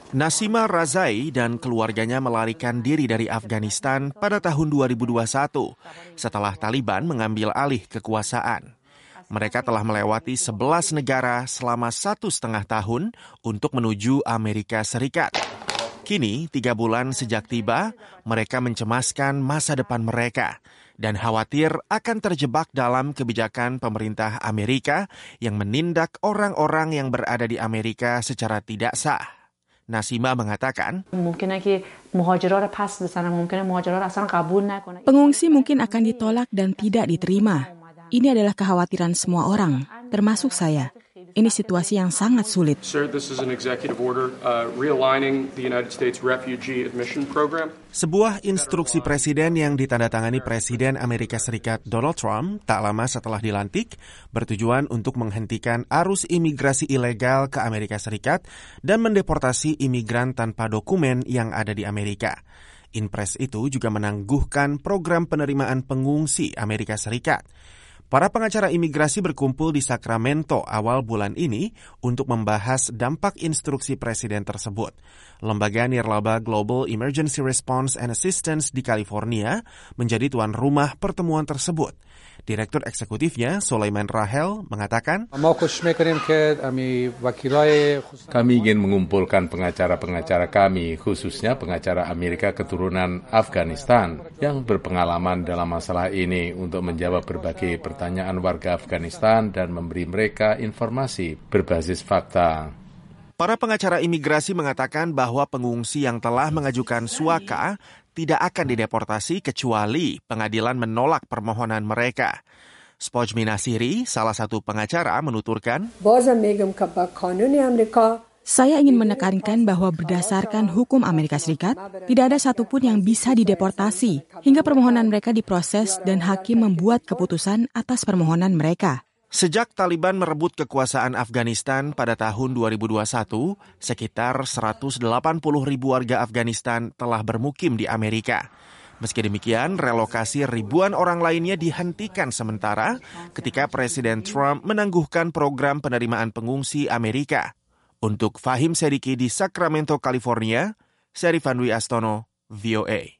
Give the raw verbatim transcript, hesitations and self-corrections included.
Naseema Razai dan keluarganya melarikan diri dari Afghanistan pada tahun dua ribu dua puluh satu setelah Taliban mengambil alih kekuasaan. Mereka telah melewati sebelas negara selama satu setengah tahun untuk menuju Amerika Serikat. Kini, tiga bulan sejak tiba, mereka mencemaskan masa depan mereka dan khawatir akan terjebak dalam kebijakan pemerintah Amerika yang menindak orang-orang yang berada di Amerika secara tidak sah. Naseema mengatakan, pengungsi mungkin akan ditolak dan tidak diterima. Ini adalah kekhawatiran semua orang, termasuk saya. Ini situasi yang sangat sulit. Sir, this is an executive order uh, realigning the United States Refugee Admission Program. Sebuah instruksi presiden yang ditandatangani Presiden Amerika Serikat Donald Trump tak lama setelah dilantik bertujuan untuk menghentikan arus imigrasi ilegal ke Amerika Serikat dan mendeportasi imigran tanpa dokumen yang ada di Amerika. Inpres itu juga menangguhkan program penerimaan pengungsi Amerika Serikat. Para pengacara imigrasi berkumpul di Sacramento awal bulan ini untuk membahas dampak instruksi presiden tersebut. Lembaga Nirlaba Global Emergency Response and Assistance di California menjadi tuan rumah pertemuan tersebut. Direktur eksekutifnya, Sulaiman Rahel, mengatakan, kami ingin mengumpulkan pengacara-pengacara kami, khususnya pengacara Amerika keturunan Afghanistan, yang berpengalaman dalam masalah ini untuk menjawab berbagai pertanyaan warga Afghanistan dan memberi mereka informasi berbasis fakta. Para pengacara imigrasi mengatakan bahwa pengungsi yang telah mengajukan suaka tidak akan dideportasi kecuali pengadilan menolak permohonan mereka. Spojmi Nasiri, salah satu pengacara, menuturkan, saya ingin menekankan bahwa berdasarkan hukum Amerika Serikat, tidak ada satupun yang bisa dideportasi hingga permohonan mereka diproses dan hakim membuat keputusan atas permohonan mereka. Sejak Taliban merebut kekuasaan Afghanistan pada tahun dua ribu dua puluh satu, sekitar seratus delapan puluh ribu warga Afghanistan telah bermukim di Amerika. Meski demikian, relokasi ribuan orang lainnya dihentikan sementara ketika Presiden Trump menangguhkan program penerimaan pengungsi Amerika. Untuk Fahim Sediki di Sacramento, California, Syarif Andwi Astono, V O A.